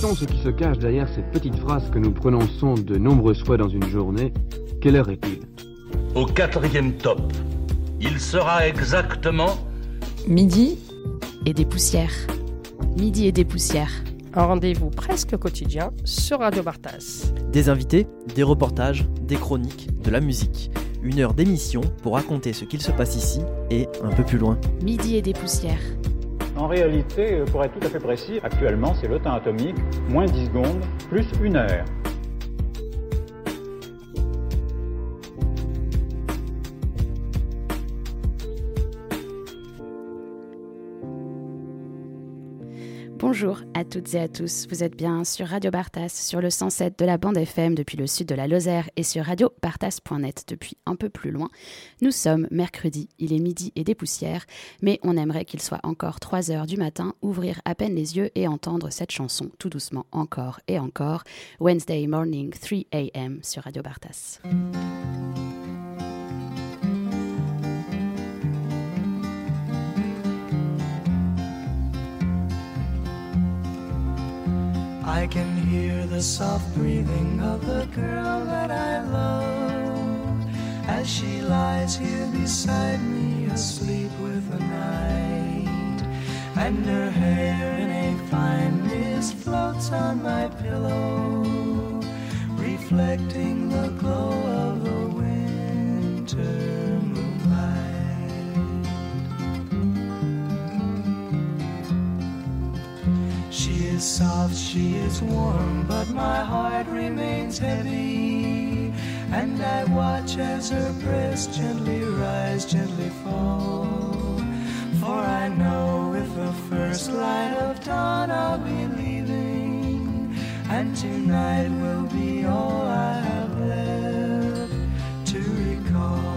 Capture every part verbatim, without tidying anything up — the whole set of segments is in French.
Connaît-on ce qui se cache derrière ces petites phrases que nous prononçons de nombreuses fois dans une journée? Quelle heure est-il? Au quatrième top, il sera exactement... Midi et des poussières. Midi et des poussières. Un rendez-vous presque quotidien sur Radio Bartas. Des invités, des reportages, des chroniques, de la musique. Une heure d'émission pour raconter ce qu'il se passe ici et un peu plus loin. Midi et des poussières. En réalité, pour être tout à fait précis, actuellement c'est le temps atomique, moins dix secondes, plus une heure. Bonjour à toutes et à tous, vous êtes bien sur Radio Bartas, sur le cent sept de la bande F M depuis le sud de la Lozère et sur radio bartas point net depuis un peu plus loin. Nous sommes mercredi, il est midi et des poussières, mais on aimerait qu'il soit encore trois heures du matin, ouvrir à peine les yeux et entendre cette chanson tout doucement encore et encore. Wednesday morning, three a m sur Radio Bartas. I can hear the soft breathing of the girl that I love as she lies here beside me, asleep with the night, and her hair in a fine mist floats on my pillow, reflecting the glow of the winter moonlight. She is soft, she is warm, but my heart remains heavy, and I watch as her breast gently rise, gently fall. For I know with the first light of dawn I'll be leaving, and tonight will be all I have left to recall.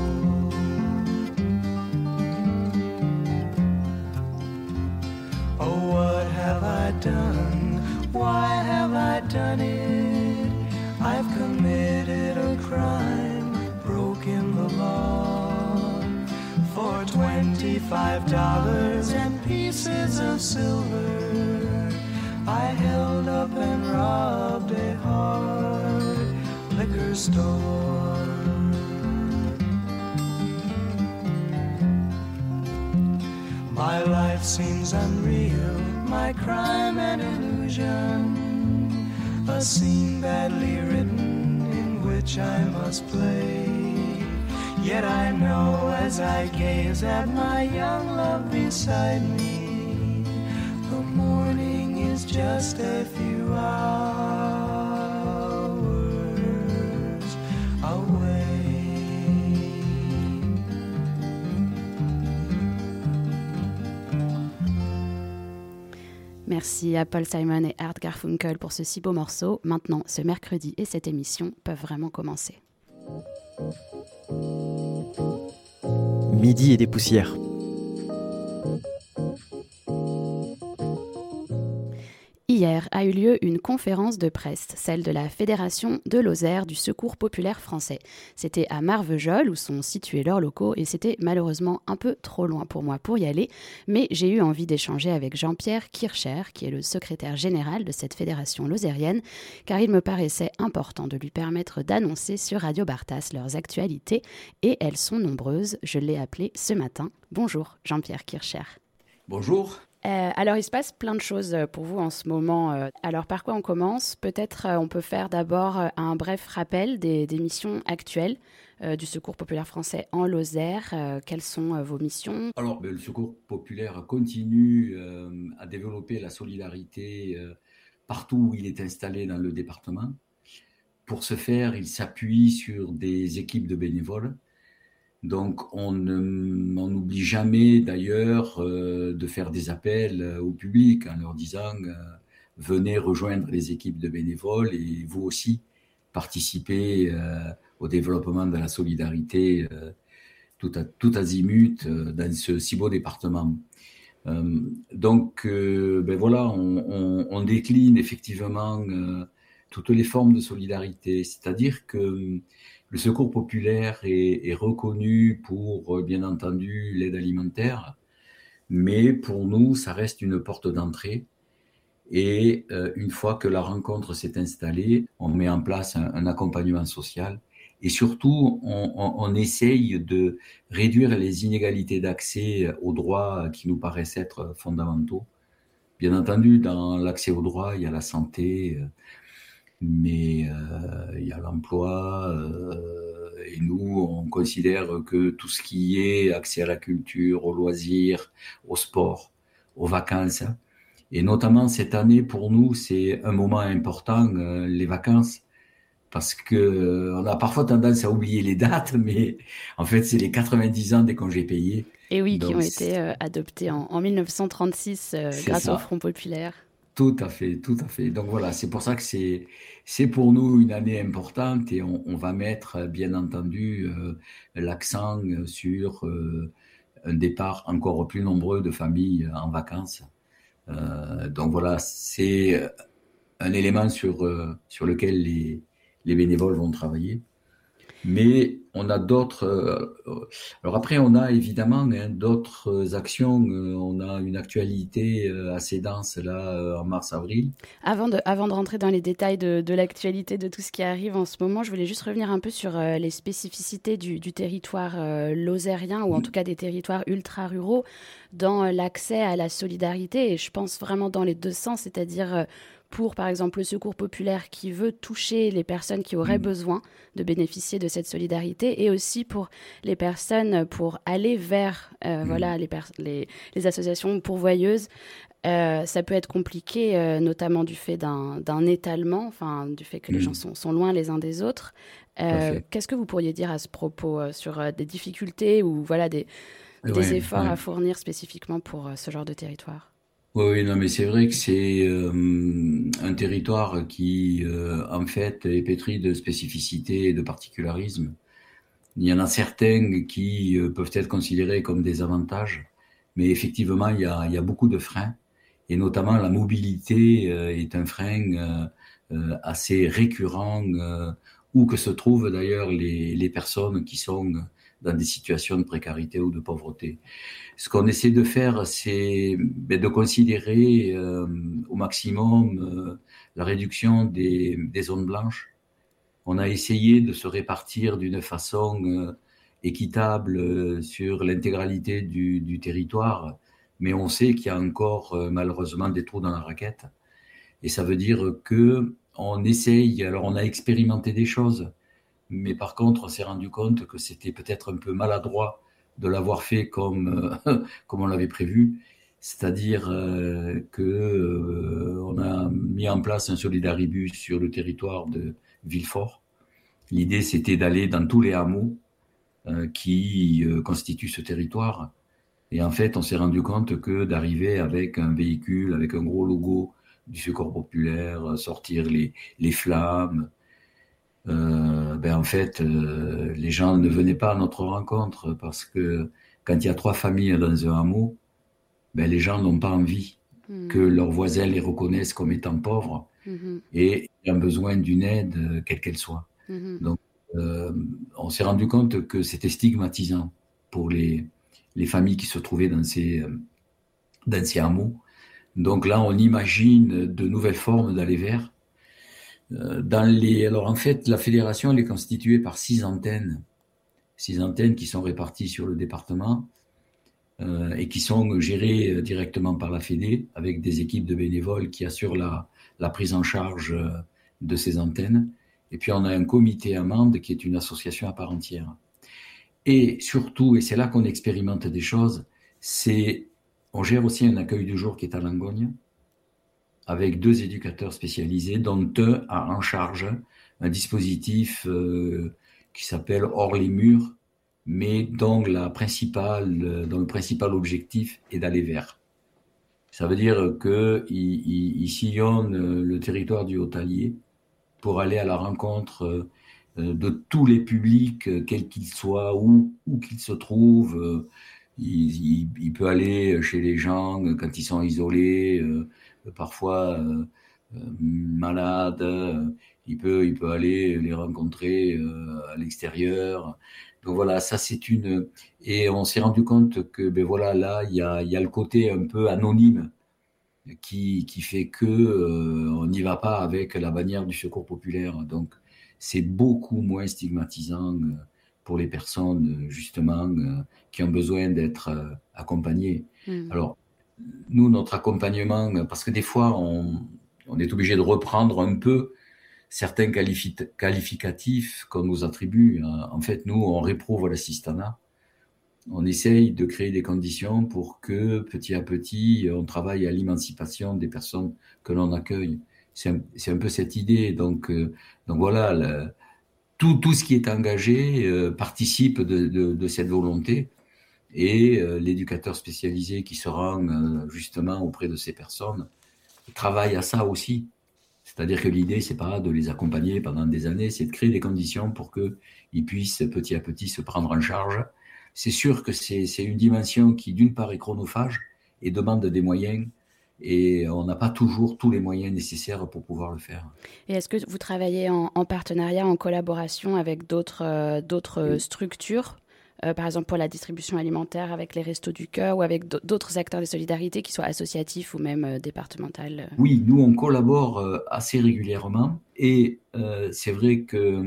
Oh, what have I done? Why have I done it? I've committed a crime, broken the law. For twenty-five dollars and pieces of silver, I held up and robbed a hard liquor store. My life seems unreal, my crime an illusion, a scene badly written in which I must play. Yet I know as I gaze at my young love beside me, the morning is just a few hours away. Merci à Paul Simon et Art Garfunkel pour ce si beau morceau. Maintenant, ce mercredi et cette émission peuvent vraiment commencer. Midi et des poussières. Hier a eu lieu une conférence de presse, celle de la Fédération de Lozère du Secours populaire français. C'était à Marvejols où sont situés leurs locaux et c'était malheureusement un peu trop loin pour moi pour y aller, mais j'ai eu envie d'échanger avec Jean-Pierre Kircher, qui est le secrétaire général de cette fédération lozérienne, car il me paraissait important de lui permettre d'annoncer sur Radio Bartas leurs actualités, et elles sont nombreuses. Je l'ai appelé ce matin. Bonjour Jean-Pierre Kircher. Bonjour. Euh, alors, il se passe plein de choses pour vous en ce moment. Alors, par quoi on commence? Peut-être euh, on peut faire d'abord euh, un bref rappel des, des missions actuelles euh, du Secours populaire français en Lozère. Euh, quelles sont euh, vos missions? Alors, ben, le Secours populaire continue euh, à développer la solidarité euh, partout où il est installé dans le département. Pour ce faire, il s'appuie sur des équipes de bénévoles. Donc, on n'oublie jamais d'ailleurs euh, de faire des appels euh, au public en leur disant euh, « Venez rejoindre les équipes de bénévoles et vous aussi participez euh, au développement de la solidarité euh, tout, à, tout azimut euh, dans ce si beau département ». Euh, donc, euh, ben voilà, on, on, on décline effectivement euh, toutes les formes de solidarité, c'est-à-dire que le Secours populaire est, est reconnu pour, bien entendu, l'aide alimentaire, mais pour nous, ça reste une porte d'entrée. Et euh, une fois que la rencontre s'est installée, on met en place un, un accompagnement social. Et surtout, on, on, on essaye de réduire les inégalités d'accès aux droits qui nous paraissent être fondamentaux. Bien entendu, dans l'accès aux droits, il y a la santé, mais euh, il y a l'emploi. Euh, et nous, on considère que tout ce qui est accès à la culture, aux loisirs, au sport, aux vacances, et notamment cette année, pour nous, c'est un moment important, euh, les vacances, parce que euh, on a parfois tendance à oublier les dates, mais en fait, c'est les quatre-vingt-dix ans des congés payés. Et oui, Donc, qui ont été euh, adoptés en, en mille neuf cent trente-six euh, grâce ça. au Front populaire. Tout à fait, tout à fait. Donc voilà, c'est pour ça que c'est, c'est pour nous une année importante et on, on va mettre, bien entendu, euh, l'accent sur euh, un départ encore plus nombreux de familles en vacances. Euh, donc voilà, c'est un élément sur, euh, sur lequel les, les bénévoles vont travailler. Mais on a d'autres... Euh, alors après, on a évidemment hein, d'autres actions. Euh, on a une actualité euh, assez dense là euh, en mars-avril. Avant de, avant de rentrer dans les détails de, de l'actualité, de tout ce qui arrive en ce moment, je voulais juste revenir un peu sur euh, les spécificités du, du territoire euh, lozérien, ou en tout cas des territoires ultra-ruraux, dans euh, l'accès à la solidarité. Et je pense vraiment dans les deux sens, c'est-à-dire... Euh, pour, par exemple, le Secours populaire qui veut toucher les personnes qui auraient mmh. besoin de bénéficier de cette solidarité, et aussi pour les personnes, pour aller vers euh, mmh. voilà, les, pers- les, les associations pourvoyeuses. Euh, ça peut être compliqué, euh, notamment du fait d'un, d'un étalement, enfin, du fait que mmh. les gens sont, sont loin les uns des autres. Euh, qu'est-ce que vous pourriez dire à ce propos euh, sur euh, des difficultés ou voilà, des, des ouais, efforts ouais. à fournir spécifiquement pour euh, ce genre de territoire ? Oui, oui, non, mais c'est vrai que c'est euh, un territoire qui, euh, en fait, est pétri de spécificités et de particularismes. Il y en a certains qui euh, peuvent être considérés comme des avantages, mais effectivement, il y a, il y a beaucoup de freins, et notamment la mobilité euh, est un frein euh, euh, assez récurrent, euh, où que se trouvent d'ailleurs les, les personnes qui sont dans des situations de précarité ou de pauvreté. Ce qu'on essaie de faire, c'est ben, de considérer euh, au maximum euh, la réduction des, des zones blanches. On a essayé de se répartir d'une façon euh, équitable euh, sur l'intégralité du, du territoire, mais on sait qu'il y a encore euh, malheureusement des trous dans la raquette. Et ça veut dire que on essaye, alors on a expérimenté des choses, mais par contre, on s'est rendu compte que c'était peut-être un peu maladroit de l'avoir fait comme, euh, comme on l'avait prévu. C'est-à-dire euh, qu'on euh, a mis en place un solidaribus sur le territoire de Villefort. L'idée, c'était d'aller dans tous les hameaux euh, qui euh, constituent ce territoire. Et en fait, on s'est rendu compte que d'arriver avec un véhicule, avec un gros logo du Secours populaire, sortir les, les flammes, Euh, ben en fait, euh, les gens ne venaient pas à notre rencontre parce que quand il y a trois familles dans un hameau, ben les gens n'ont pas envie mmh. que leurs voisins les reconnaissent comme étant pauvres mmh. et ayant besoin d'une aide, quelle qu'elle soit. Mmh. Donc, euh, on s'est rendu compte que c'était stigmatisant pour les, les familles qui se trouvaient dans ces, dans ces hameaux. Donc là, on imagine de nouvelles formes d'aller vers. Dans les, alors en fait, la fédération elle est constituée par six antennes, six antennes qui sont réparties sur le département euh, et qui sont gérées directement par la Fédé avec des équipes de bénévoles qui assurent la, la prise en charge de ces antennes. Et puis on a un comité amende qui est une association à part entière. Et surtout, et c'est là qu'on expérimente des choses, c'est on gère aussi un accueil du jour qui est à Langogne, avec deux éducateurs spécialisés, dont un a en charge un dispositif euh, qui s'appelle Hors les murs, mais dont, la principale, dont le principal objectif est d'aller vers. Ça veut dire qu'il il, il sillonne le territoire du Haut-Allier pour aller à la rencontre de tous les publics, quels qu'ils soient, où, où qu'ils se trouvent. Il, il, il peut aller chez les gens quand ils sont isolés, euh, parfois euh, euh, malades, euh, il peut, il peut aller les rencontrer euh, à l'extérieur. Donc voilà, ça c'est une... Et on s'est rendu compte que ben voilà, là, il y a, il y a le côté un peu anonyme qui, qui fait que euh, on n'y va pas avec la bannière du secours populaire. Donc, c'est beaucoup moins stigmatisant euh, pour les personnes, justement, euh, qui ont besoin d'être euh, accompagnées. Mmh. Alors, nous, notre accompagnement, parce que des fois, on, on est obligé de reprendre un peu certains qualifi- qualificatifs qu'on nous attribue. En fait, nous, on réprouve l'assistanat. On essaye de créer des conditions pour que, petit à petit, on travaille à l'émancipation des personnes que l'on accueille. C'est un, c'est un peu cette idée. Donc, euh, donc voilà, le, tout, tout ce qui est engagé euh, participe de, de, de cette volonté. Et euh, l'éducateur spécialisé qui se rend euh, justement auprès de ces personnes travaille à ça aussi. C'est-à-dire que l'idée, c'est pas de les accompagner pendant des années, c'est de créer des conditions pour qu'ils puissent petit à petit se prendre en charge. C'est sûr que c'est, c'est une dimension qui, d'une part, est chronophage et demande des moyens. Et on n'a pas toujours tous les moyens nécessaires pour pouvoir le faire. Et est-ce que vous travaillez en, en partenariat, en collaboration avec d'autres, euh, d'autres oui. structures euh, par exemple pour la distribution alimentaire avec les Restos du Cœur ou avec d'autres acteurs de solidarité qui soient associatifs ou même euh, départementaux? Oui, nous on collabore euh, assez régulièrement et euh, c'est vrai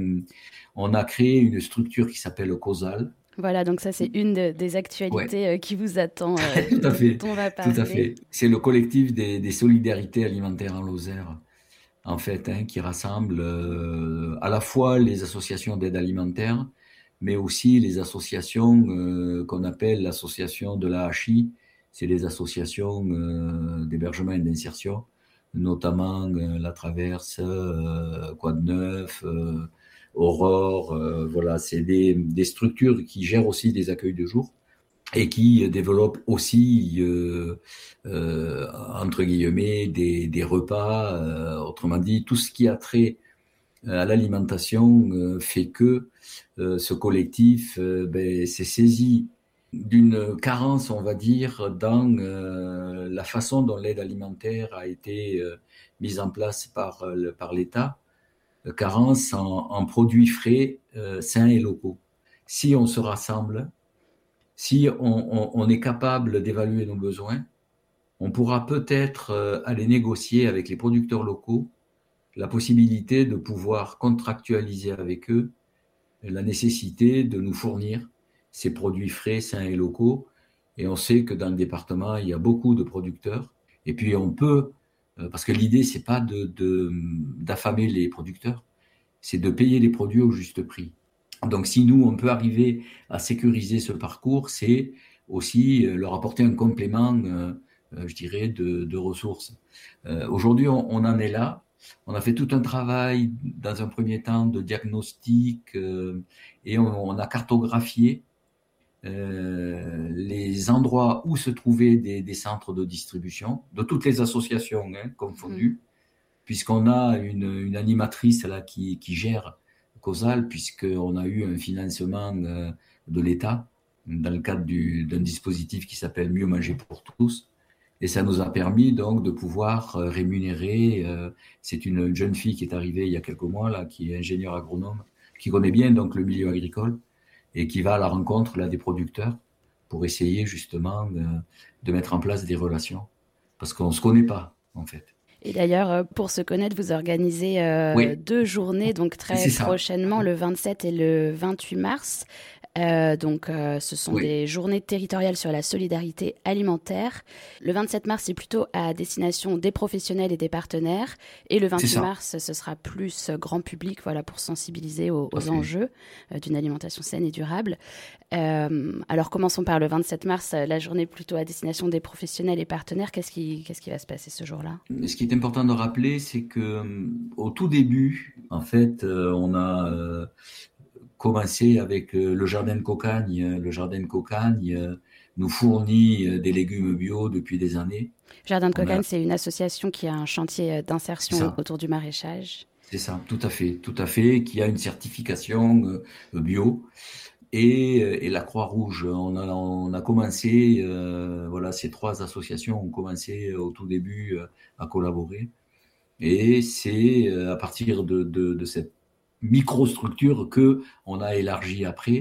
qu'on a créé une structure qui s'appelle Causal. Voilà, donc ça, c'est une de, des actualités ouais. euh, qui vous attend, euh, tout à fait, dont on va parler. Tout à fait. C'est le collectif des, des solidarités alimentaires en Lozère, en fait, hein, qui rassemble euh, à la fois les associations d'aide alimentaire, mais aussi les associations euh, qu'on appelle l'association de l'A H I, c'est les associations euh, d'hébergement et d'insertion, notamment euh, La Traverse, euh, Quad Neuf, euh, Aurore, euh, voilà, c'est des, des structures qui gèrent aussi des accueils de jour et qui développent aussi, euh, euh, entre guillemets, des, des repas, euh, autrement dit, tout ce qui a trait à l'alimentation euh, fait que euh, ce collectif euh, ben, s'est saisi d'une carence, on va dire, dans euh, la façon dont l'aide alimentaire a été euh, mise en place par, euh, par l'État. Carence en, en produits frais, euh, sains et locaux. Si on se rassemble, si on, on, on est capable d'évaluer nos besoins, on pourra peut-être euh, aller négocier avec les producteurs locaux la possibilité de pouvoir contractualiser avec eux la nécessité de nous fournir ces produits frais, sains et locaux. Et on sait que dans le département, il y a beaucoup de producteurs. Et puis on peut... Parce que l'idée, c'est pas de, de, d'affamer les producteurs, c'est de payer les produits au juste prix. Donc, si nous, on peut arriver à sécuriser ce parcours, c'est aussi leur apporter un complément, euh, je dirais, de, de ressources. Euh, aujourd'hui, on, on en est là. On a fait tout un travail, dans un premier temps, de diagnostic euh, et on, on a cartographié Euh, les endroits où se trouvaient des, des centres de distribution, de toutes les associations hein, confondues, mmh. puisqu'on a une, une animatrice là qui, qui gère Causal, puisqu'on a eu un financement euh, de l'État dans le cadre du, d'un dispositif qui s'appelle Mieux manger pour tous. Et ça nous a permis donc de pouvoir euh, rémunérer. Euh, c'est une jeune fille qui est arrivée il y a quelques mois, là, qui est ingénieure agronome, qui connaît bien donc le milieu agricole, et qui va à la rencontre là, des producteurs pour essayer justement de, de mettre en place des relations. Parce qu'on ne se connaît pas, en fait. Et d'ailleurs, pour se connaître, vous organisez euh, oui. deux journées, donc très prochainement, le vingt-sept et le vingt-huit mars. Euh, donc, euh, ce sont oui. des journées territoriales sur la solidarité alimentaire. Le vingt-sept mars, c'est plutôt à destination des professionnels et des partenaires. Et le vingt-huit mars, ce sera plus grand public, voilà, pour sensibiliser aux, aux enjeux euh, d'une alimentation saine et durable. Euh, alors, commençons par le vingt-sept mars, la journée plutôt à destination des professionnels et partenaires. Qu'est-ce qui, qu'est-ce qui va se passer ce jour-là ? Ce qui est important de rappeler, c'est que au tout début, en fait, euh, on a euh, commencé avec euh, le jardin de Cocagne. Le jardin de Cocagne euh, nous fournit euh, des légumes bio depuis des années. Jardin de Cocagne, a... c'est une association qui a un chantier d'insertion autour du maraîchage. C'est ça, tout à fait, tout à fait, qui a une certification euh, bio. Et, et la Croix-Rouge, on a, on a commencé, euh, voilà, ces trois associations ont commencé au tout début euh, à collaborer. Et c'est euh, à partir de, de, de cette microstructure que on a élargi après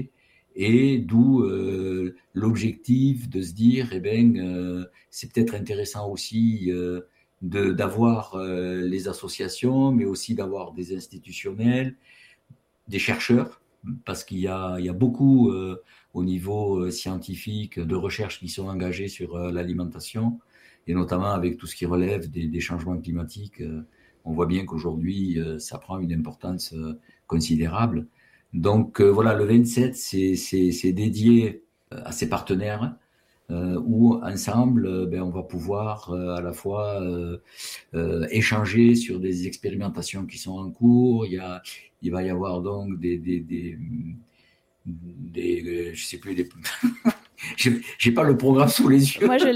Et d'où euh, l'objectif de se dire, eh ben, euh, c'est peut-être intéressant aussi euh, de, d'avoir euh, les associations, mais aussi d'avoir des institutionnels, des chercheurs, parce qu'il y a, il y a beaucoup euh, au niveau euh, scientifique de recherches qui sont engagées sur euh, l'alimentation, et notamment avec tout ce qui relève des, des changements climatiques. Euh, on voit bien qu'aujourd'hui, euh, ça prend une importance euh, considérable. Donc euh, voilà, le vingt-sept, c'est, c'est, c'est dédié à ses partenaires, euh, où ensemble, euh, ben, on va pouvoir euh, à la fois euh, euh, échanger sur des expérimentations qui sont en cours. Il y a, il va y avoir donc des, des, des, des je sais plus, des j'ai, j'ai pas le programme sous les yeux. Moi, je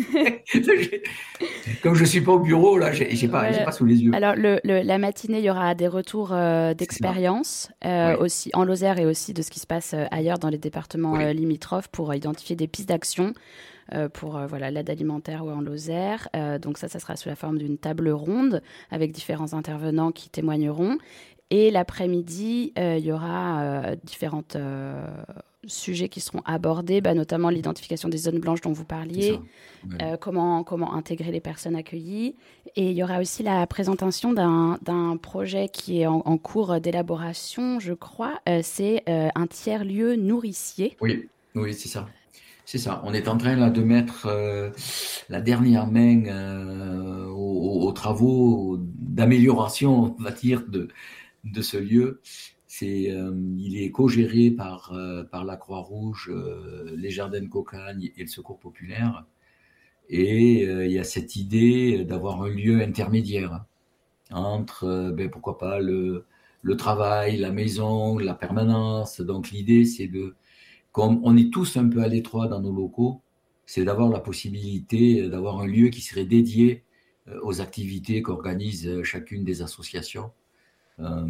l'ai. Comme je suis pas au bureau, là, j'ai, j'ai pas, Voilà. j'ai pas sous les yeux. Alors, le, le, la matinée, il y aura des retours euh, d'expérience, euh, Ouais. aussi en Lozère et aussi de ce qui se passe euh, ailleurs dans les départements Oui. euh, limitrophes pour euh, identifier des pistes d'action euh, pour euh, voilà, l'aide alimentaire ou en Lozère. Euh, donc ça, ça sera sous la forme d'une table ronde avec différents intervenants qui témoigneront. Et l'après-midi, euh, il y aura euh, différentes euh, sujets qui seront abordés, bah, notamment l'identification des zones blanches dont vous C'est parliez, ça. Ouais. euh, comment, comment intégrer les personnes accueillies. Et il y aura aussi la présentation d'un, d'un projet qui est en, en cours d'élaboration, je crois. Euh, c'est euh, un tiers-lieu nourricier. Oui, oui, c'est ça. C'est ça. On est en train là de mettre euh, la dernière main euh, aux, aux travaux d'amélioration, on va dire, de, de ce lieu. C'est, euh, il est co-géré par, euh, par la Croix-Rouge, euh, les Jardins de Cocagne et le Secours populaire. Et euh, il y a cette idée d'avoir un lieu intermédiaire entre, euh, ben, pourquoi pas, le, le travail, la maison, la permanence. Donc l'idée, c'est de, comme on est tous un peu à l'étroit dans nos locaux, c'est d'avoir la possibilité d'avoir un lieu qui serait dédié euh, aux activités qu'organisent euh, chacune des associations. Euh,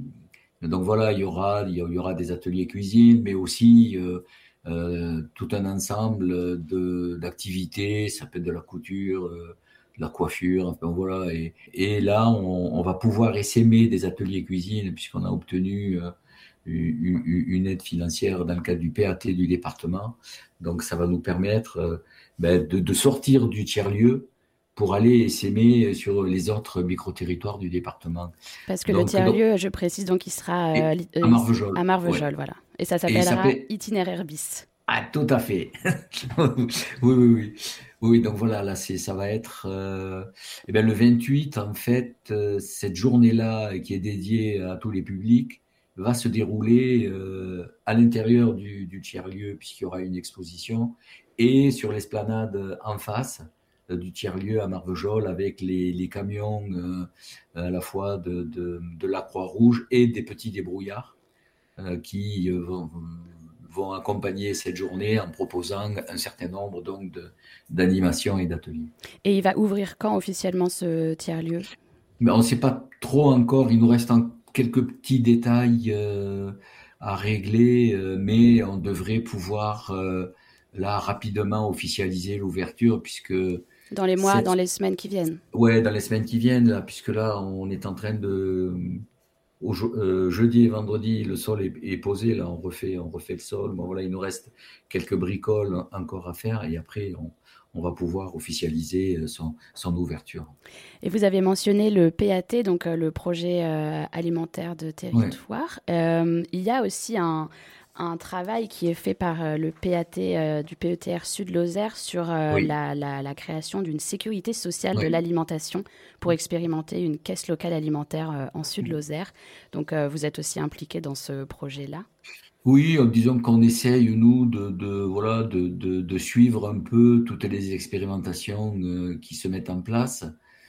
donc voilà, il y aura, il y aura des ateliers cuisine, mais aussi euh, euh, tout un ensemble de, d'activités. Ça peut être de la couture, euh, de la coiffure, enfin voilà. Et, et là, on, on va pouvoir essaimer des ateliers cuisine puisqu'on a obtenu euh, une, une aide financière dans le cadre du P A T du département. Donc ça va nous permettre euh, ben, de, de sortir du tiers-lieu pour aller essaimer sur les autres micro-territoires du département. Parce que Donc, le tiers-lieu, je précise, donc il sera euh, Et li- à euh, Marvejols. à Marvejols, Ouais. voilà. Et ça Et il s'appellera s'appelle- Itinéraire bis. Ah, tout à fait. oui, oui, oui. Oui, donc voilà, là, c'est, ça va être euh, eh bien, le vingt-huit, en fait, euh, cette journée-là qui est dédiée à tous les publics va se dérouler euh, à l'intérieur du, du tiers-lieu, puisqu'il y aura une exposition, et sur l'esplanade en face euh, du tiers-lieu à Marvejols, avec les, les camions euh, à la fois de, de, de la Croix-Rouge et des petits débrouillards euh, qui euh, vont, vont accompagner cette journée en proposant un certain nombre donc de, d'animations et d'ateliers. Et il va ouvrir quand officiellement ce tiers-lieu? Mais on ne sait pas trop encore, il nous reste en quelques petits détails euh, à régler, euh, mais on devrait pouvoir euh, là rapidement officialiser l'ouverture puisque Dans les mois, cette- dans les semaines qui viennent. ouais, dans les semaines qui viennent, là, puisque là, on est en train de. Au, je- euh, jeudi et vendredi, le sol est, est posé. Là, on refait, on refait le sol. Bon, voilà, il nous reste quelques bricoles encore à faire. Et après, on, on va pouvoir officialiser son, son ouverture. Et vous avez mentionné le P A T, donc euh, le projet euh, alimentaire de territoire. Euh, il y a aussi un, un travail qui est fait par euh, le P A T euh, du P E T R Sud-Lozère sur euh, Oui. la, la- la création d'une sécurité sociale Oui. de l'alimentation pour expérimenter une caisse locale alimentaire euh, en Sud-Lozère. Donc euh, vous êtes aussi impliqué dans ce projet-là. Oui, en disant qu'on essaye, nous, de, de, voilà, de, de, de suivre un peu toutes les expérimentations euh, qui se mettent en place.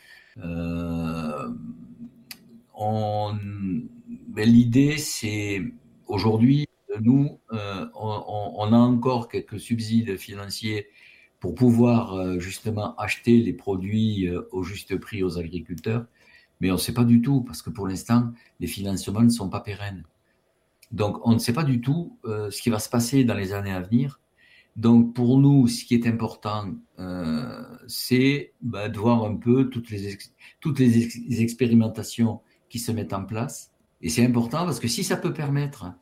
Euh, on, ben, l'idée, c'est aujourd'hui, nous, euh, on, on- on a encore quelques subsides financiers pour pouvoir euh, justement acheter les produits euh, au juste prix aux agriculteurs, mais on ne sait pas du tout, parce que pour l'instant, les financements ne sont pas pérennes. Donc, on ne sait pas du tout euh, ce qui va se passer dans les années à venir. Donc, pour nous, ce qui est important, euh, c'est bah, de voir un peu toutes les, ex- toutes les, ex- les expérimentations qui se mettent en place. Et c'est important parce que si ça peut permettre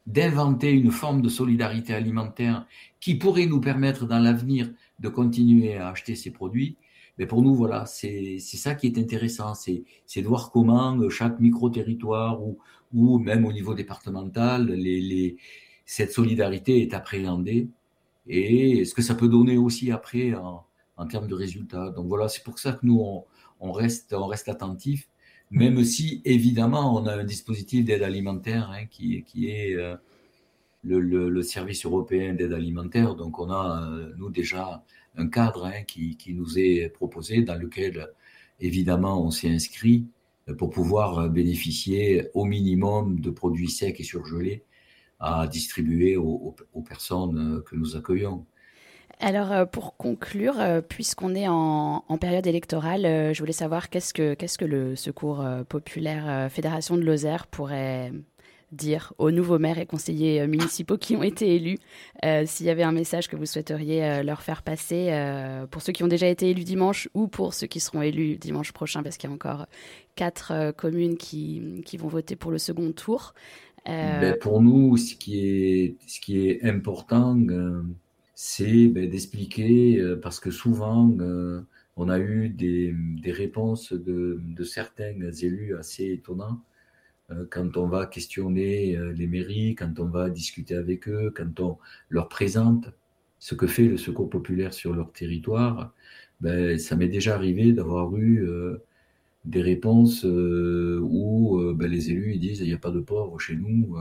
d'inventer une forme de solidarité alimentaire qui pourrait nous permettre dans l'avenir de continuer à acheter ces produits, mais pour nous, voilà, c'est, c'est ça qui est intéressant, c'est, c'est de voir comment chaque micro-territoire ou, ou même au niveau départemental, les, les, cette solidarité est appréhendée et ce que ça peut donner aussi après en, en termes de résultats. Donc voilà, c'est pour ça que nous, on, on reste, on reste attentifs, même si évidemment, on a un dispositif d'aide alimentaire hein, qui, qui est euh, le, le, le service européen d'aide alimentaire. Donc on a, euh, nous déjà, un cadre hein, qui, qui nous est proposé dans lequel, évidemment, on s'est inscrit pour pouvoir bénéficier au minimum de produits secs et surgelés à distribuer aux, aux personnes que nous accueillons. Alors, pour conclure, puisqu'on est en, en période électorale, je voulais savoir qu'est-ce que, qu'est-ce que le Secours populaire Fédération de Lozère pourrait dire aux nouveaux maires et conseillers municipaux qui ont été élus, euh, s'il y avait un message que vous souhaiteriez euh, leur faire passer euh, pour ceux qui ont déjà été élus dimanche ou pour ceux qui seront élus dimanche prochain, parce qu'il y a encore quatre euh, communes qui, qui vont voter pour le second tour. Euh... Ben pour nous, ce qui est, ce qui est important, euh, c'est ben, d'expliquer, euh, parce que souvent, euh, on a eu des, des réponses de, de certains élus assez étonnants. Quand on va questionner les mairies, quand on va discuter avec eux, quand on leur présente ce que fait le Secours populaire sur leur territoire, ben, ça m'est déjà arrivé d'avoir eu euh, des réponses euh, où euh, ben, les élus ils disent « il n'y a pas de pauvres chez nous euh. ».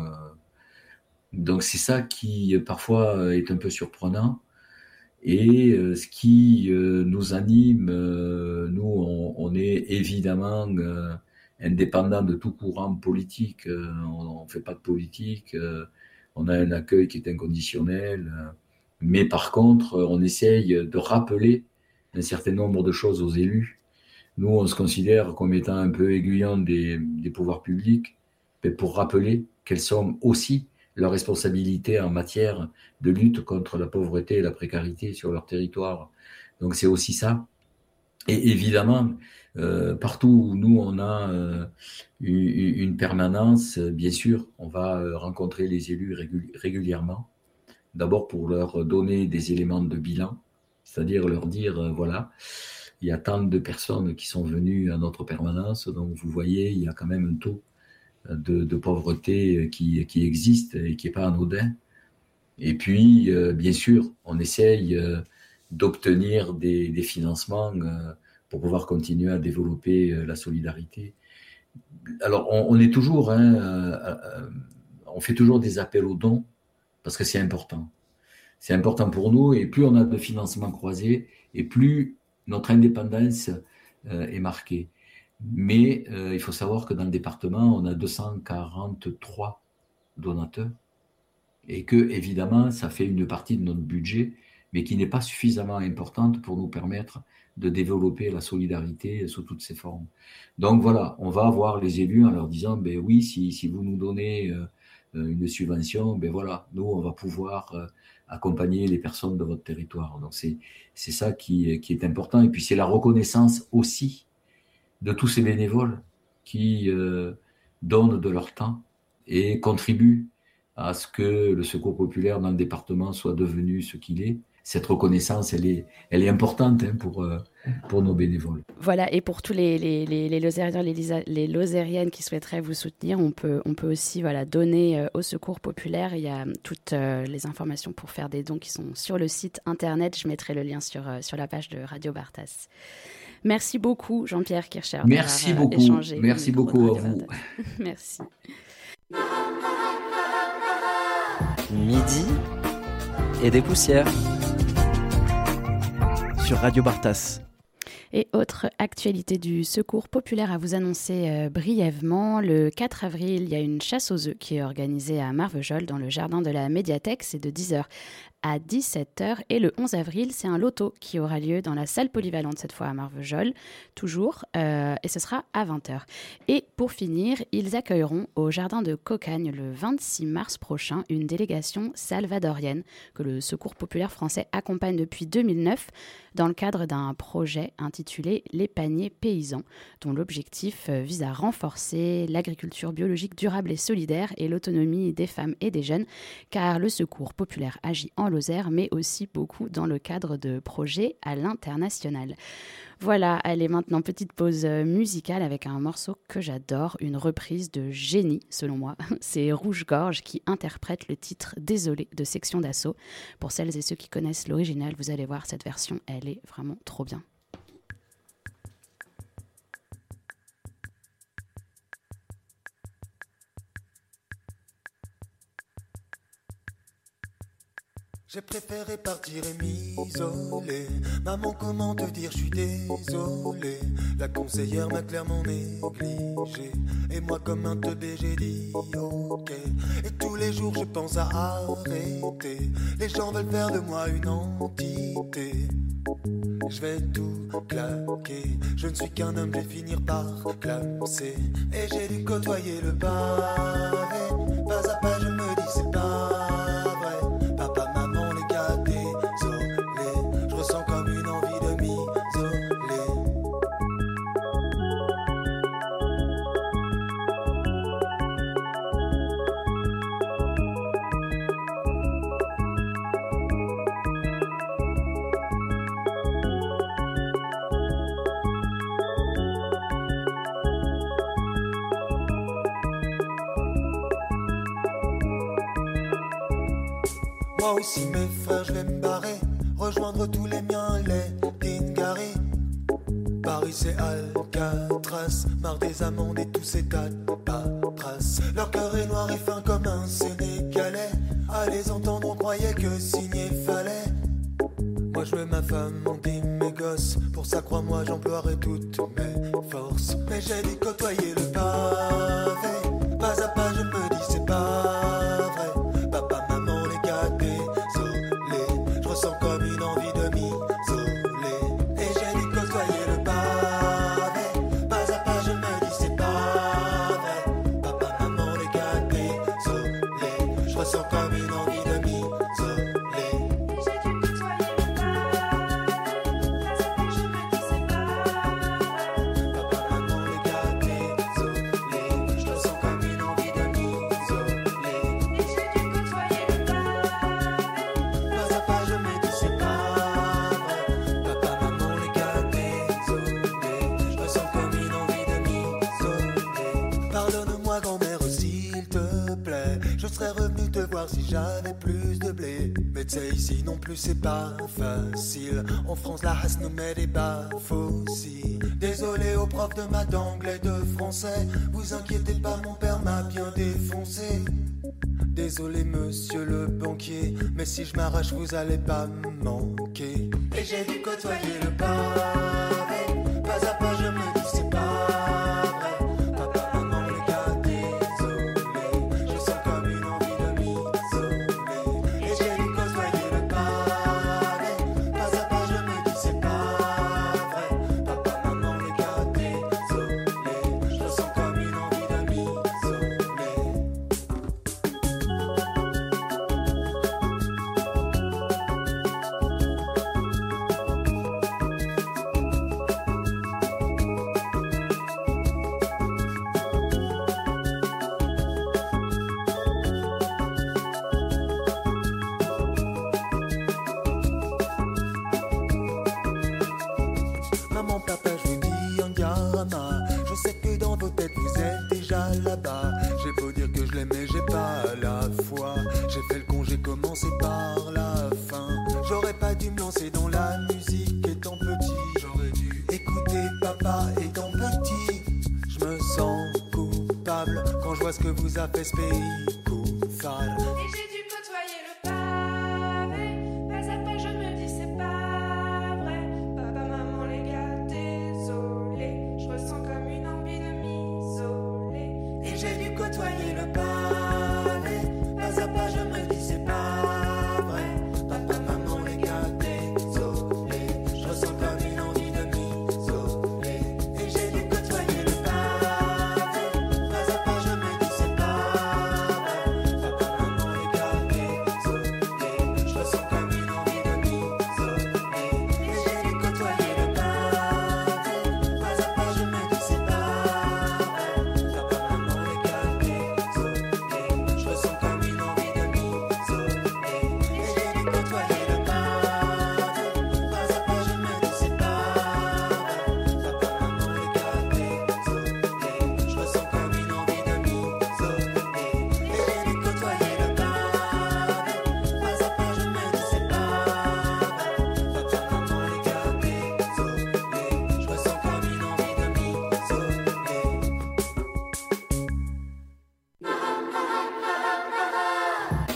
Donc c'est ça qui parfois est un peu surprenant. Et euh, ce qui euh, nous anime, euh, nous on, on est évidemment... Euh, indépendant de tout courant politique, euh, on ne fait pas de politique, euh, on a un accueil qui est inconditionnel, euh, mais par contre, on essaye de rappeler un certain nombre de choses aux élus. Nous, on se considère comme étant un peu aiguillon des, des pouvoirs publics, mais pour rappeler quelles sont aussi leurs responsabilités en matière de lutte contre la pauvreté et la précarité sur leur territoire. Donc c'est aussi ça. Et évidemment, euh, partout où nous, on a euh, une, une permanence, bien sûr, on va rencontrer les élus régul- régulièrement. D'abord pour leur donner des éléments de bilan, c'est-à-dire leur dire, euh, voilà, il y a tant de personnes qui sont venues à notre permanence, donc vous voyez, il y a quand même un taux de, de pauvreté qui, qui existe et qui n'est pas anodin. Et puis, euh, bien sûr, on essaye... Euh, d'obtenir des, des financements euh, pour pouvoir continuer à développer euh, la solidarité. Alors, on, on est toujours, hein, euh, euh, on fait toujours des appels aux dons parce que c'est important. C'est important pour nous et plus on a de financements croisés et plus notre indépendance euh, est marquée. Mais euh, il faut savoir que dans le département, on a deux cent quarante-trois donateurs et que, évidemment, ça fait une partie de notre budget, mais qui n'est pas suffisamment importante pour nous permettre de développer la solidarité sous toutes ses formes. Donc voilà, on va voir les élus en leur disant, ben oui, si, si vous nous donnez euh, une subvention, ben voilà, nous, on va pouvoir euh, accompagner les personnes de votre territoire. Donc c'est, c'est ça qui, qui est important. Et puis c'est la reconnaissance aussi de tous ces bénévoles qui euh, donnent de leur temps et contribuent à ce que le Secours populaire dans le département soit devenu ce qu'il est. Cette reconnaissance, elle est, elle est importante hein, pour, euh, pour nos bénévoles. Voilà, et pour tous les, les, les, les Lozériens, les, les Lozériennes qui souhaiteraient vous soutenir, on peut, on peut aussi voilà, donner euh, au Secours populaire. Il y a toutes euh, les informations pour faire des dons qui sont sur le site internet. Je mettrai le lien sur, euh, sur la page de Radio Bartas. Merci beaucoup, Jean-Pierre Kircher. Merci beaucoup. Échangé Merci beaucoup à vous. Merci. Midi et des poussières sur Radio Bartas. Et autre actualité du Secours populaire à vous annoncer euh, brièvement. Le quatre avril, il y a une chasse aux œufs qui est organisée à Marvejols dans le jardin de la médiathèque. C'est de dix heures à dix-sept heures. Et le onze avril, c'est un loto qui aura lieu dans la salle polyvalente, cette fois à Marvejols, toujours, euh, et ce sera à vingt heures. Et pour finir, ils accueilleront au jardin de Cocagne le vingt-six mars prochain une délégation salvadorienne que le Secours populaire français accompagne depuis deux mille neuf dans le cadre d'un projet intitulé Les paniers paysans, dont l'objectif vise à renforcer l'agriculture biologique durable et solidaire et l'autonomie des femmes et des jeunes, car le Secours populaire agit en Lozère, mais aussi beaucoup dans le cadre de projets à l'international. Voilà, allez, maintenant petite pause musicale avec un morceau que j'adore, une reprise de génie selon moi. C'est Rouge-Gorge qui interprète le titre Désolé de Section d'Assaut. Pour celles et ceux qui connaissent l'original, vous allez voir cette version, elle est vraiment trop bien. J'ai préféré partir et m'isoler. Maman, comment te dire, je suis désolé. La conseillère m'a clairement négligé. Et moi, comme un teubé, j'ai dit ok. Et tous les jours, je pense à arrêter. Les gens veulent faire de moi une entité. Je vais tout claquer. Je ne suis qu'un homme, je vais finir par clamser. Et j'ai dû côtoyer le pavé. Pas à pas, je me dis, c'est pas vrai. Papa, maman, les gars, désolé. Je ressens comme une envie de m'isoler. Moi aussi mes frères, je vais me barrer, rejoindre tous les miens, les Dingari. Paris c'est Alcatraz, marre des amendes et tous ces tas de paperasses. Leur cœur est noir et fin comme un Sénégalais. À les entendre on croyait que signer fallait. Moi je veux ma femme, on dit mes gosses. Pour ça crois-moi j'emploierai toutes mes forces. Mais j'ai dû côtoyer le pavé. Pas à pas je me dis c'est pas vrai. Papa, maman, les gars, désolé. Je ressens comme une envie de m'isoler. Et j'ai dû côtoyer le pavé. Pas à pas je me dis c'est pas vrai. Papa, maman, les gars, désolé. Je ressens comme une envie de m'isoler. Si j'avais plus de blé. Mais tu sais ici non plus c'est pas facile. En France la race nous met des baffes aussi. Désolé aux profs de maths, d'anglais, de français. Vous inquiétez pas, mon père m'a bien défoncé. Désolé monsieur le banquier, mais si je m'arrache vous allez pas me manquer. Et j'ai dû côtoyer le pavé. Pas à pas je me dis c'est pas vrai. Papa, maman, les gars, désolé. Je sens comme une envie de m'isoler. Et j'ai dû côtoyer le pavé. Pas à pas je me dis c'est pas vrai. Papa, maman, les gars, désolé. Je ressens comme une envie de m'isoler. Maman, papa, je vous dis un diarama. Je sais que dans vos têtes vous êtes déjà là-bas. J'ai beau dire que je l'aime mais j'ai pas la foi. J'ai fait le con, j'ai commencé par la fin. J'aurais pas dû me lancer dans la musique étant petit. J'aurais dû écouter papa étant petit. Je me sens coupable quand je vois ce que vous a fait ce pays coupable. Et j'ai dû côtoyer le pavé. Pas à pas je me dis c'est pas vrai. Papa, maman, les gars, désolé. Je ressens comme une envie de m'isoler. Et j'ai dû côtoyer le pavé. Pas à pas je me dis c'est pas vrai. Papa,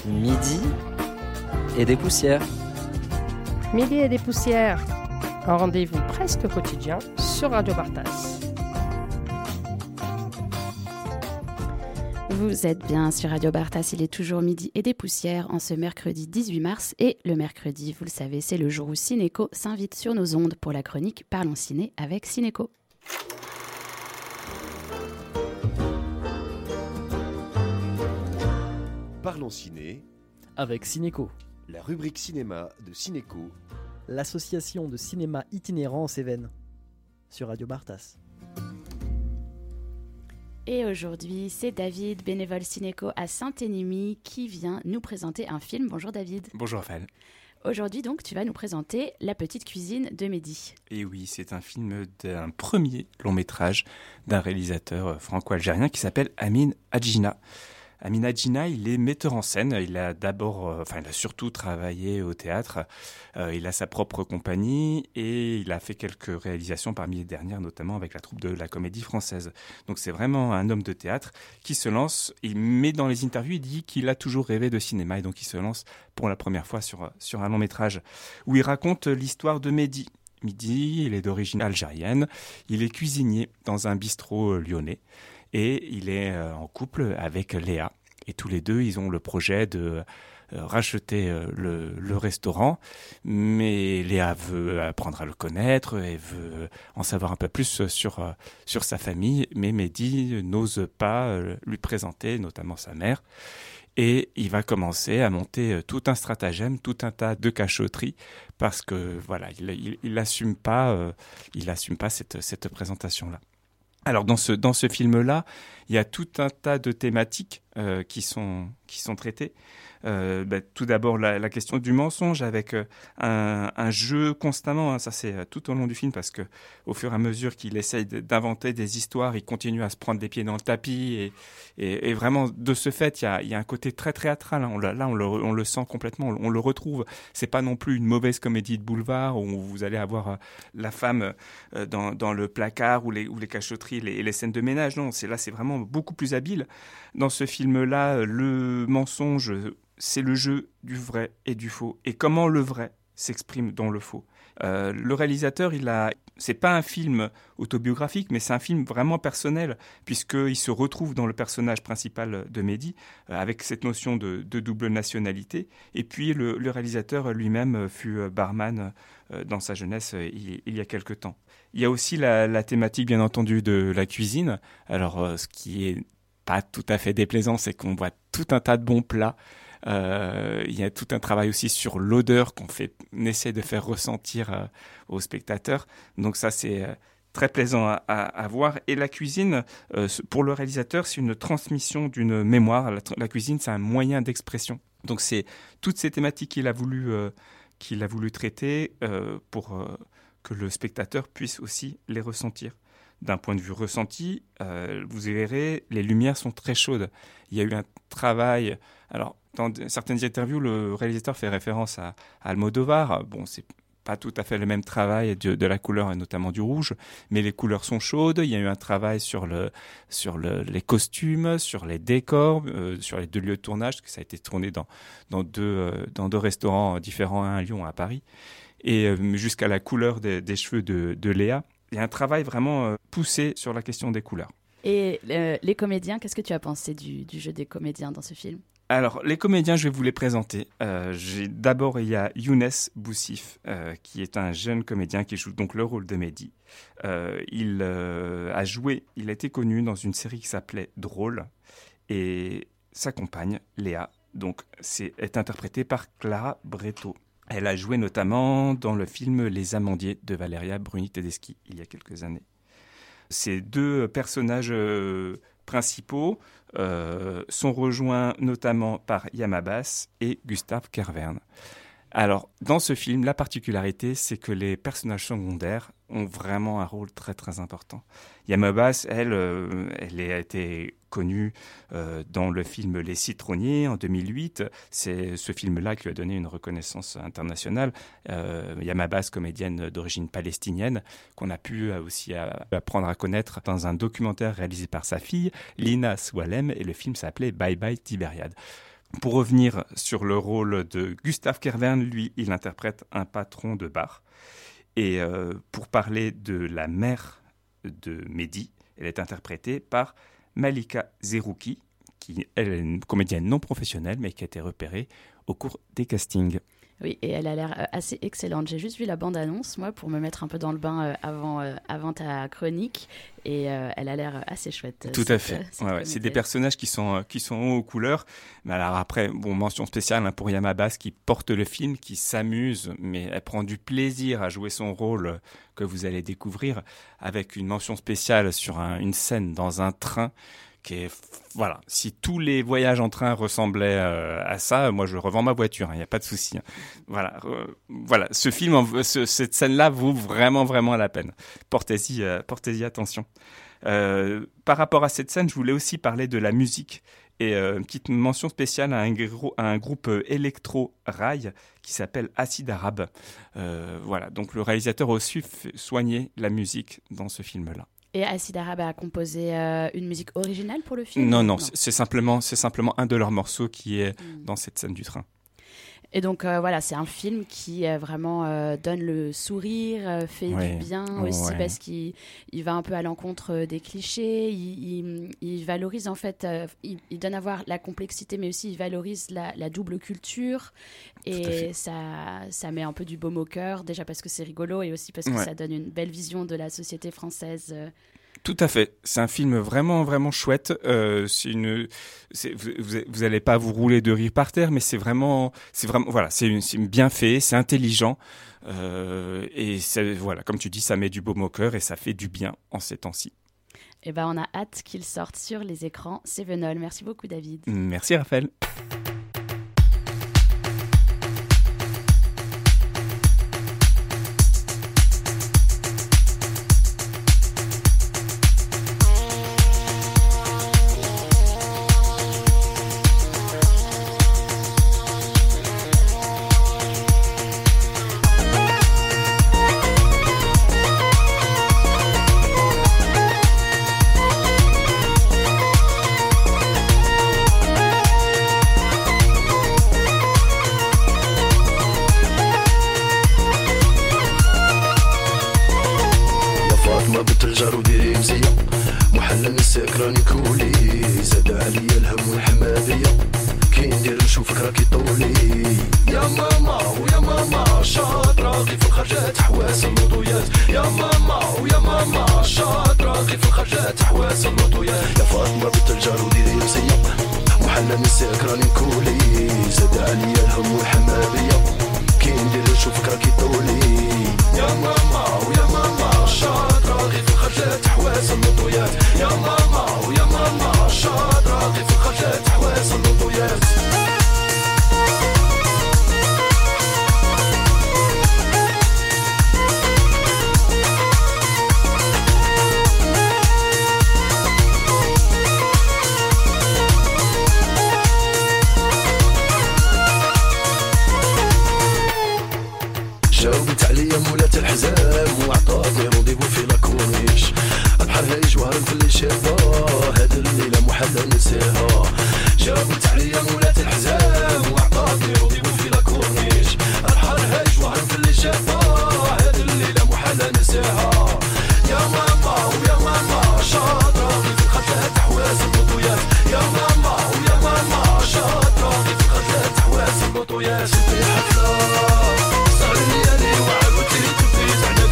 Midi et des poussières. Midi et des poussières, un rendez-vous presque quotidien sur Radio Bartas. Vous êtes bien sur Radio Bartas, il est toujours midi et des poussières en ce mercredi dix-huit mars. Et le mercredi, vous le savez, c'est le jour où Cinéco s'invite sur nos ondes pour la chronique Parlons Ciné avec Cinéco. Parlons Ciné avec Cinéco, la rubrique cinéma de Cinéco, l'association de cinéma itinérant en Cévennes, sur Radio Bartas. Et aujourd'hui, c'est David, bénévole Cinéco à Saint-Énimie, qui vient nous présenter un film. Bonjour David. Bonjour Raphaël. Aujourd'hui donc, tu vas nous présenter La petite cuisine de Mehdi. Et oui, c'est un film d'un premier long métrage d'un réalisateur franco-algérien qui s'appelle Amin Hadjina. Amin Hadjina, il est metteur en scène. Il a d'abord, euh, enfin, il a surtout travaillé au théâtre. Euh, il a sa propre compagnie et il a fait quelques réalisations parmi les dernières, notamment avec la troupe de la Comédie Française. Donc, c'est vraiment un homme de théâtre qui se lance. Il met dans les interviews, il dit qu'il a toujours rêvé de cinéma et donc il se lance pour la première fois sur sur un long métrage où il raconte l'histoire de Mehdi. Mehdi, il est d'origine algérienne. Il est cuisinier dans un bistrot lyonnais. Et il est en couple avec Léa. Et tous les deux, ils ont le projet de racheter le, le restaurant. Mais Léa veut apprendre à le connaître et veut en savoir un peu plus sur, sur sa famille. Mais Mehdi n'ose pas lui présenter, notamment sa mère. Et il va commencer à monter tout un stratagème, tout un tas de cachotteries, parce que voilà, il, il, il assume pas, euh, il assume pas cette, cette présentation-là. Alors dans ce dans ce film-là, il y a tout un tas de thématiques euh, qui sont qui sont traitées. Euh, bah, tout d'abord la, la question du mensonge avec euh, un, un jeu constamment. Hein, ça c'est euh, tout au long du film parce que au fur et à mesure qu'il essaye de, d'inventer des histoires, il continue à se prendre des pieds dans le tapis et et, et vraiment de ce fait il y a il y a un côté très théâtral. Hein. On, là on le on le sent complètement, on, on le retrouve. C'est pas non plus une mauvaise comédie de boulevard où vous allez avoir euh, la femme euh, dans dans le placard ou les ou les cachotteries les, et les scènes de ménage. Non, c'est là c'est vraiment beaucoup plus habile. Dans ce film-là, le mensonge, c'est le jeu du vrai et du faux. Et comment le vrai s'exprime dans le faux. Euh, le réalisateur, il a, c'est pas un film autobiographique, mais c'est un film vraiment personnel, puisqu'il se retrouve dans le personnage principal de Mehdi, euh, avec cette notion de, de double nationalité. Et puis, le, le réalisateur lui-même fut barman euh, dans sa jeunesse euh, il, il y a quelque temps. Il y a aussi la, la thématique, bien entendu, de la cuisine. Alors, euh, ce qui est pas tout à fait déplaisant, c'est qu'on voit tout un tas de bons plats. Euh, il y a tout un travail aussi sur l'odeur qu'on fait, on essaie de faire ressentir euh, aux spectateurs. Donc ça, c'est euh, très plaisant à, à, à voir. Et la cuisine, euh, pour le réalisateur, c'est une transmission d'une mémoire. La, la cuisine, c'est un moyen d'expression. Donc c'est toutes ces thématiques qu'il a voulu, euh, qu'il a voulu traiter euh, pour euh, que le spectateur puisse aussi les ressentir. D'un point de vue ressenti, euh, vous verrez, les lumières sont très chaudes. Il y a eu un travail... Alors, dans certaines interviews, le réalisateur fait référence à, à Almodovar. Bon, c'est pas tout à fait le même travail de, de la couleur et notamment du rouge, mais les couleurs sont chaudes. Il y a eu un travail sur, le, sur le, les costumes, sur les décors, euh, sur les deux lieux de tournage, parce que ça a été tourné dans, dans, deux, euh, dans deux restaurants différents, un à Lyon, un à Paris, et euh, jusqu'à la couleur des, des cheveux de, de Léa. Il y a un travail vraiment euh, poussé sur la question des couleurs. Et euh, les comédiens, qu'est-ce que tu as pensé du, du jeu des comédiens dans ce film ? Alors, les comédiens, je vais vous les présenter. Euh, j'ai, d'abord, il y a Younes Boussif, euh, qui est un jeune comédien qui joue donc le rôle de Mehdi. Euh, il euh, a joué, il a été connu dans une série qui s'appelait Drôle, et sa compagne, Léa, donc, c'est, est interprétée par Clara Bretto. Elle a joué notamment dans le film Les Amandiers de Valeria Bruni-Tedeschi, il y a quelques années. Ces deux personnages euh, principaux euh, sont rejoints notamment par Yam Abbas et Gustave Kervern. Alors, dans ce film, la particularité, c'est que les personnages secondaires ont vraiment un rôle très très important. Yam Abbas, elle, euh, elle a été connue euh, dans le film Les Citronniers en deux mille huit. C'est ce film-là qui lui a donné une reconnaissance internationale. Euh, Yam Abbas, comédienne d'origine palestinienne, qu'on a pu aussi apprendre à connaître dans un documentaire réalisé par sa fille, Lina Swalem, et le film s'appelait Bye Bye Tibériade. Pour revenir sur le rôle de Gustave Kervern, lui, il interprète un patron de bar. Et euh, pour parler de la mère de Mehdi, elle est interprétée par Malika Zerouki, qui elle, est une comédienne non professionnelle, mais qui a été repérée au cours des castings. Oui, et elle a l'air assez excellente. J'ai juste vu la bande-annonce, moi, pour me mettre un peu dans le bain euh, avant, euh, avant ta chronique. Et euh, elle a l'air assez chouette. Tout à fait. Ouais, ouais. C'est des personnages qui sont, qui sont hauts aux couleurs. Mais alors après, bon, mention spéciale hein, pour Yam Abbas qui porte le film, qui s'amuse, mais elle prend du plaisir à jouer son rôle que vous allez découvrir, avec une mention spéciale sur un, une scène dans un train. Qui est, voilà, si tous les voyages en train ressemblaient euh, à ça, moi je revends ma voiture, il hein, n'y a pas de souci. Hein. Voilà, euh, voilà, ce film, en, ce, cette scène-là vaut vraiment, vraiment la peine. Portez-y, euh, portez-y attention. Euh, par rapport à cette scène, je voulais aussi parler de la musique et euh, une petite mention spéciale à un, gros, à un groupe électro-rail qui s'appelle Acide Arabe. Euh, voilà, donc le réalisateur a aussi soigné la musique dans ce film-là. Et Acide Arabe a composé euh, une musique originale pour le film ? Non, non, non. C'est, simplement, c'est simplement un de leurs morceaux qui est mmh. dans cette scène du train. Et donc euh, voilà, c'est un film qui euh, vraiment euh, donne le sourire, euh, fait ouais. du bien aussi ouais. parce qu'il il va un peu à l'encontre des clichés, il, il, il valorise en fait, euh, il, il donne à voir la complexité mais aussi il valorise la, la double culture et ça, ça met un peu du baume au cœur, déjà parce que c'est rigolo et aussi parce que ouais. ça donne une belle vision de la société française. Euh, Tout à fait. C'est un film vraiment, vraiment chouette. Euh, c'est une, c'est, vous, vous allez pas vous rouler de rire par terre, mais c'est vraiment, c'est vraiment, voilà, c'est, une, c'est bien fait, c'est intelligent, euh, et c'est, voilà, comme tu dis, ça met du baume au cœur et ça fait du bien en ces temps-ci. Eh ben, on a hâte qu'il sorte sur les écrans. Cévenol. Merci beaucoup, David. Merci, Raphaël. يا سيدي حفلة صار ليالي وعاودتي تبدي زعنا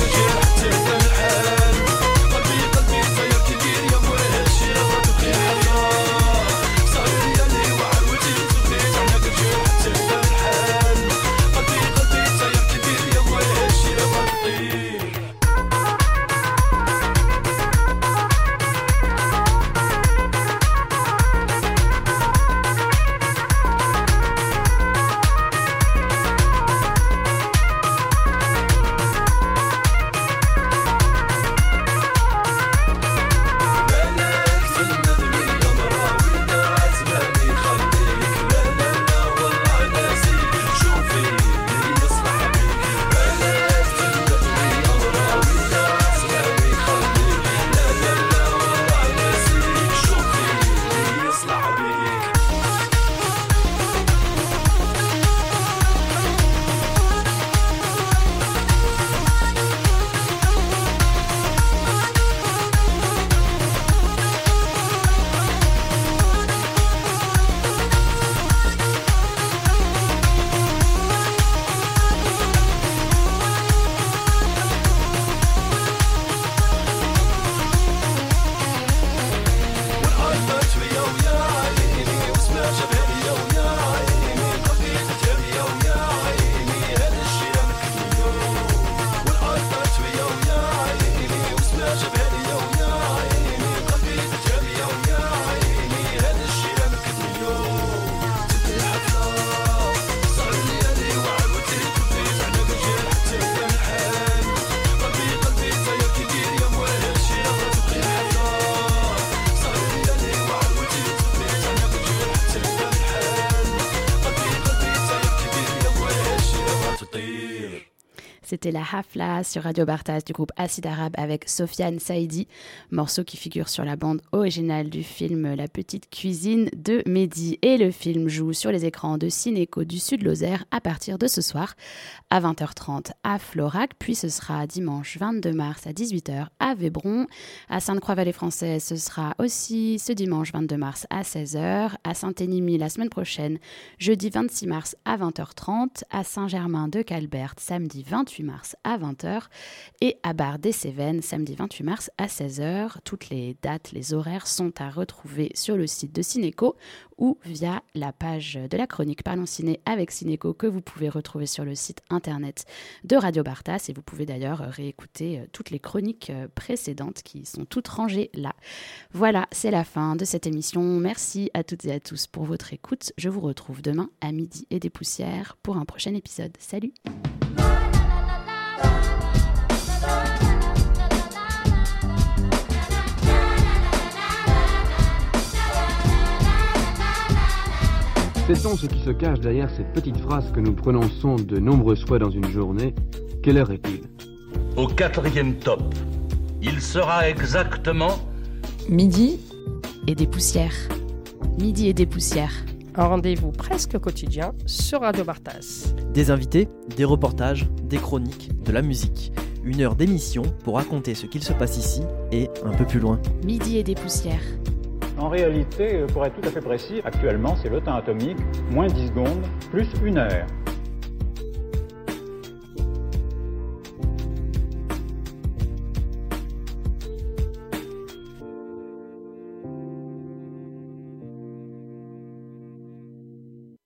C'était la Hafla sur Radio Bartas du groupe Acide Arabe avec Sofiane Saïdi, morceau qui figure sur la bande originale du film La Petite Cuisine de Mehdi. Et le film joue sur les écrans de Cinéco du Sud-Lozère à partir de ce soir à vingt heures trente à Florac, puis ce sera dimanche vingt-deux mars à dix-huit heures à Vébron. À Sainte-Croix-Vallée Française, ce sera aussi ce dimanche vingt-deux mars à seize heures. À Saint-Énimie la semaine prochaine, jeudi vingt-six mars à vingt heures trente. À Saint-Germain-de-Calbert, samedi vingt-huit mars à vingt heures. Et à Bar-des-Cévennes, samedi vingt-huit mars à seize heures. Toutes les dates, les horaires sont à retrouver sur le site de Cinéco ou via la page de la chronique Parlons Ciné avec Cinéco que vous pouvez retrouver sur le site internet de Radio Bartas. Et vous pouvez d'ailleurs réécouter toutes les chroniques précédentes qui sont toutes rangées là. Voilà, c'est la fin de cette émission. Merci à toutes et à tous pour votre écoute. Je vous retrouve demain à midi et des poussières pour un prochain épisode. Salut! Sait-on ce qui se cache derrière ces petites phrases que nous prononçons de nombreuses fois dans une journée? Quelle heure est-il? Au quatrième top, il sera exactement... Midi et des poussières. Midi et des poussières. Un rendez-vous presque quotidien sur Radio Bartas. Des invités, des reportages, des chroniques, de la musique. Une heure d'émission pour raconter ce qu'il se passe ici et un peu plus loin. Midi et des poussières. En réalité, pour être tout à fait précis, actuellement, c'est le temps atomique, moins dix secondes, plus une heure.